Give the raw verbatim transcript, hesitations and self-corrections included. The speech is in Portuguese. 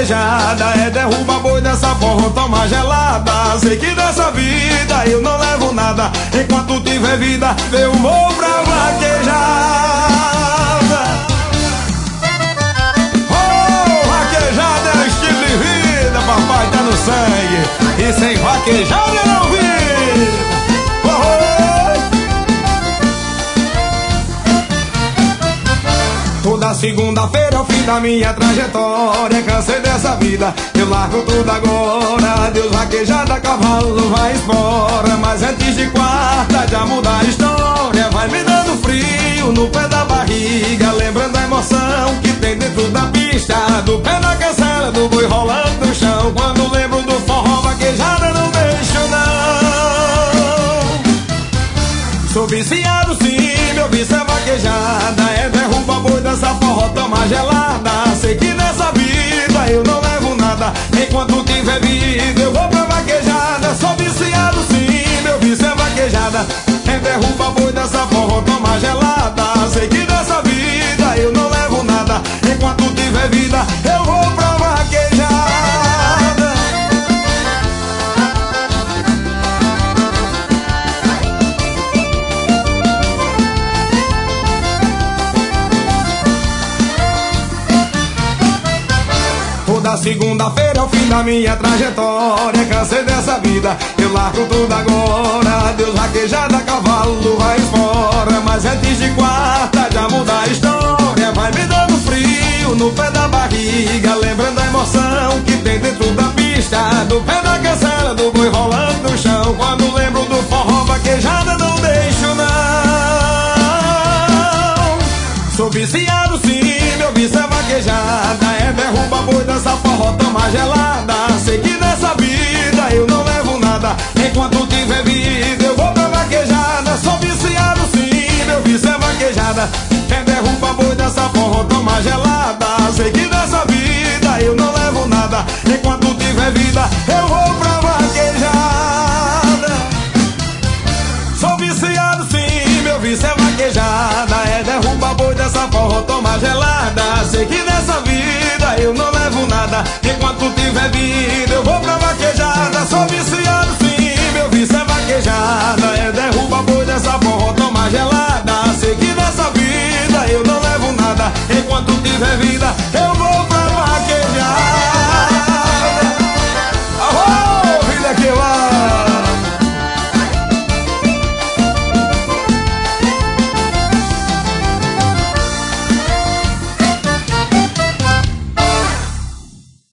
vaquejada, é derruba boi dessa porra, toma gelada. Sei que dessa vida eu não levo nada, enquanto tiver vida eu vou pra vaquejada. Oh, vaquejada é estilo de vida, papai tá no sangue, e sem vaquejada eu não vivo. Toda segunda-feira é o fim da minha trajetória, cansei dessa vida, eu largo tudo agora. Deus vaquejada, cavalo vai embora, mas antes de quarta já muda a história. Vai me dando frio no pé da barriga, lembrando a emoção que tem dentro da pista, do pé na cancela, do boi rolando no chão. Quando lembro do forró, vaquejada não deixo não. Sou viciado sim, meu vício é vaquejada, é derruba boi dessa forró, toma gelada. Sei que nessa vida eu não levo nada, enquanto tiver vida eu vou pra vaquejada. Sou viciado sim, meu vício é vaquejada, é derruba boi dessa forró, toma gelada. Sei que nessa vida eu não levo nada, enquanto tiver vida eu vou pra vaquejada. Toda segunda-feira é o fim da minha trajetória, cansei dessa vida, eu largo tudo agora. Deus vaquejada, cavalo vai embora, mas antes de quarta já muda a história. Vai me dando frio no pé da barriga, lembrando a emoção que tem dentro da pista, do pé na cancela, do boi rolando no chão. Quando lembro do forró, vaquejada não deixo não. Sou viciado sim, meu vício é vaquejada, é derruba boi dessa forró, toma gelada. Sei que nessa vida eu não levo nada, enquanto tiver vida eu vou pra vaquejada. Sou viciado sim, meu vício é vaquejada, é derruba boi dessa forró, toma gelada. Sei que nessa vida eu não levo nada, enquanto tiver vida eu vou pra vaquejada. Sou viciado sim, meu vício é vaquejada, é derruba boi dessa forró, toma gelada. Sei que nessa vida eu não levo nada, enquanto tiver vida eu vou pra vaquejada. Sou viciado sim, meu vício é vaquejada, é derruba boi